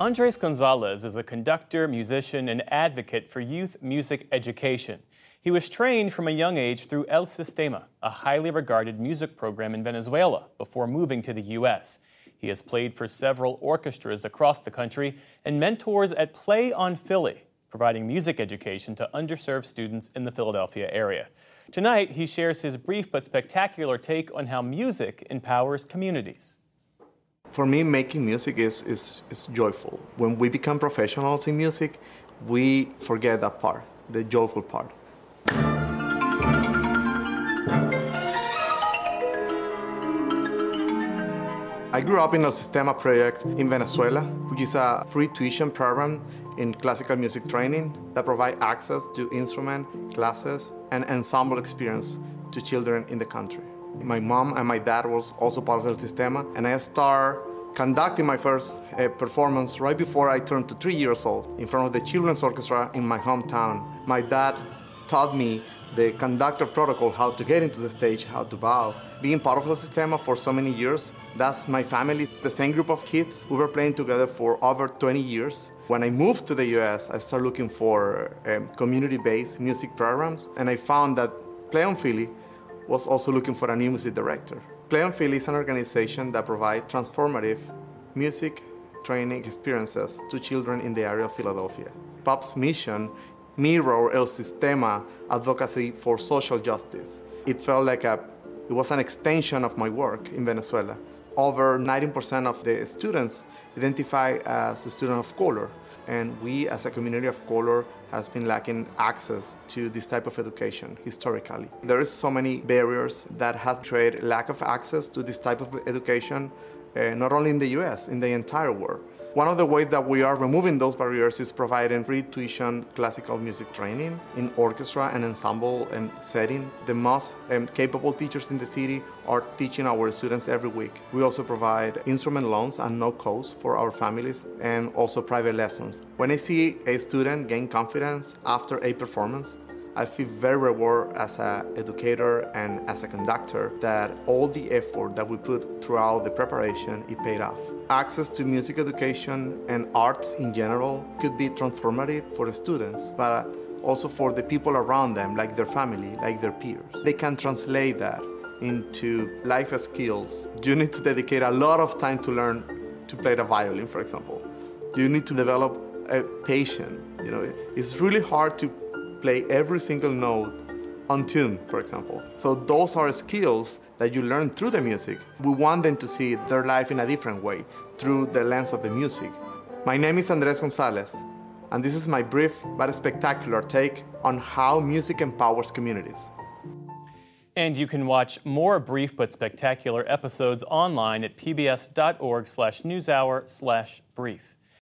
Andres Gonzalez is a conductor, musician, and advocate for youth music education. He was trained from a young age through El Sistema, a highly regarded music program in Venezuela, before moving to the U.S. He has played for several orchestras across the country and mentors at Play on Philly, providing music education to underserved students in the Philadelphia area. Tonight, he shares his brief but spectacular take on how music empowers communities. For me, making music is joyful. When we become professionals in music, we forget that part, the joyful part. I grew up in El Sistema project in Venezuela, which is a free tuition program in classical music training that provides access to instrument classes and ensemble experience to children in the country. My mom and my dad was also part of El Sistema, and I started conducting my first performance right before I turned to 3 years old in front of the children's orchestra in my hometown. My dad taught me the conductor protocol, how to get into the stage, how to bow. Being part of El Sistema for so many years, that's my family, the same group of kids. We were playing together for over 20 years. When I moved to the US, I started looking for community-based music programs, and I found that Play on Philly was also looking for a new music director. Play on Philly is an organization that provides transformative music training experiences to children in the area of Philadelphia. POP's mission mirror El Sistema advocacy for social justice. It felt like it was an extension of my work in Venezuela. Over 19% of the students identify as a student of color, and we as a community of color has been lacking access to this type of education historically. There is so many barriers that have created lack of access to this type of education, not only in the US, in the entire world. One of the ways that we are removing those barriers is providing free tuition classical music training in orchestra and ensemble setting. The most capable teachers in the city are teaching our students every week. We also provide instrument loans and no cost for our families, and also private lessons. When I see a student gain confidence after a performance, I feel very rewarded as an educator and as a conductor that all the effort that we put throughout the preparation, it paid off. Access to music education and arts in general could be transformative for the students, but also for the people around them, like their family, like their peers. They can translate that into life skills. You need to dedicate a lot of time to learn to play the violin, for example. You need to develop a patience. It's really hard to play every single note on tune, for example. So those are skills that you learn through the music. We want them to see their life in a different way, through the lens of the music. My name is Andres Gonzalez, and this is my brief but spectacular take on how music empowers communities. And you can watch more brief but spectacular episodes online at pbs.org/newshour/brief.